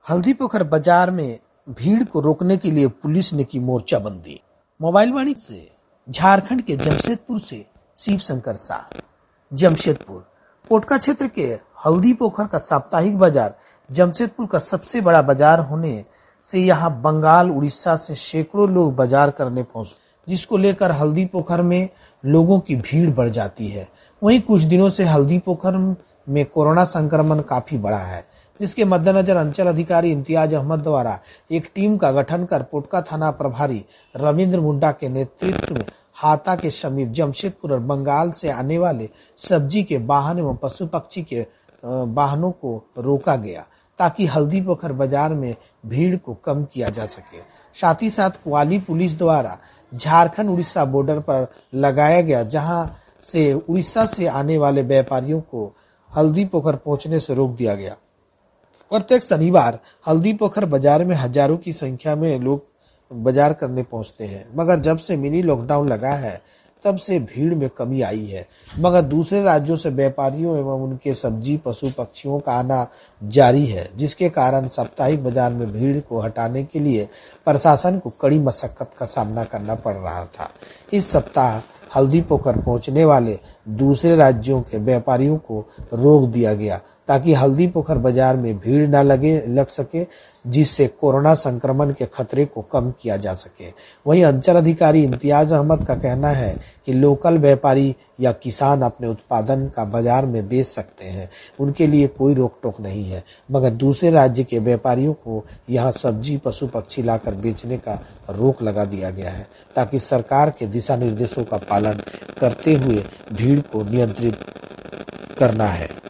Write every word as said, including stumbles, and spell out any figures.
हल्दीपोखर बाजार में भीड़ को रोकने के लिए पुलिस ने की मोर्चाबंदी। मोबाइल वाणी से झारखंड के जमशेदपुर से शिव शंकर शाह। जमशेदपुर कोटका क्षेत्र के हल्दीपोखर का साप्ताहिक बाजार जमशेदपुर का सबसे बड़ा बाजार होने से यहाँ बंगाल उड़ीसा से सैकड़ों लोग बाजार करने पहुंचे, जिसको लेकर हल्दीपोखर में लोगों की भीड़ बढ़ जाती है। वहीं कुछ दिनों से हल्दीपोखर में कोरोना संक्रमण काफी बढ़ा है, जिसके मद्देनजर अंचल अधिकारी इम्तियाज अहमद द्वारा एक टीम का गठन कर पोटका थाना प्रभारी रविंद्र मुंडा के नेतृत्व में हाता के समीप जमशेदपुर और बंगाल से आने वाले सब्जी के वाहन एवं पशु पक्षी के वाहनों को रोका गया, ताकि हल्दीपोखर बाजार में भीड़ को कम किया जा सके। साथ ही साथ कुआली पुलिस द्वारा झारखंड उड़ीसा बॉर्डर पर लगाया गया, जहां से उड़ीसा से आने वाले व्यापारियों को हल्दीपोखर पहुंचने से रोक दिया गया। प्रत्येक शनिवार हल्दीपोखर बाजार में हजारों की संख्या में लोग बाजार करने पहुंचते हैं, मगर जब से मिनी लॉकडाउन लगा है तब से भीड़ में कमी आई है। मगर दूसरे राज्यों से व्यापारियों एवं उनके सब्जी पशु पक्षियों का आना जारी है, जिसके कारण साप्ताहिक बाजार में भीड़ को हटाने के लिए प्रशासन को कड़ी मशक्कत का सामना करना पड़ रहा था। इस सप्ताह हल्दीपोखर पहुंचने वाले दूसरे राज्यों के व्यापारियों को रोक दिया गया, ताकि हल्दीपोखर बाजार में भीड़ न लगे लग सके, जिससे कोरोना संक्रमण के खतरे को कम किया जा सके। वहीं अंचल अधिकारी इम्तियाज अहमद का कहना है कि लोकल व्यापारी या किसान अपने उत्पादन का बाजार में बेच सकते हैं, उनके लिए कोई रोक टोक नहीं है, मगर दूसरे राज्य के व्यापारियों को यहां सब्जी पशु पक्षी लाकर बेचने का रोक लगा दिया गया है, ताकि सरकार के दिशा निर्देशों का पालन करते हुए भीड़ को नियंत्रित करना है।